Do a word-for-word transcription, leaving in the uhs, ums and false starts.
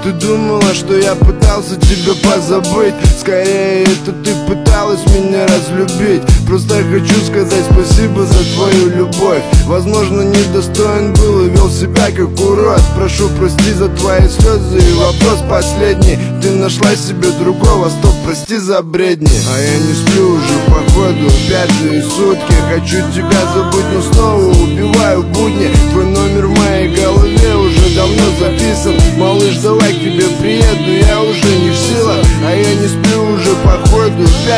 ты думала, что я пытался тебя позабыть? Скорее, это ты пыталась меня разлюбить. Просто хочу сказать спасибо за твою любовь. Возможно, недостоин был и вел себя как урод. Прошу прости за твои слезы. И вопрос последний: ты нашла себе другого? Стоп, прости за бредни. А я не сплю уже походу пятые сутки. Хочу тебя забыть, но снова убиваю будни.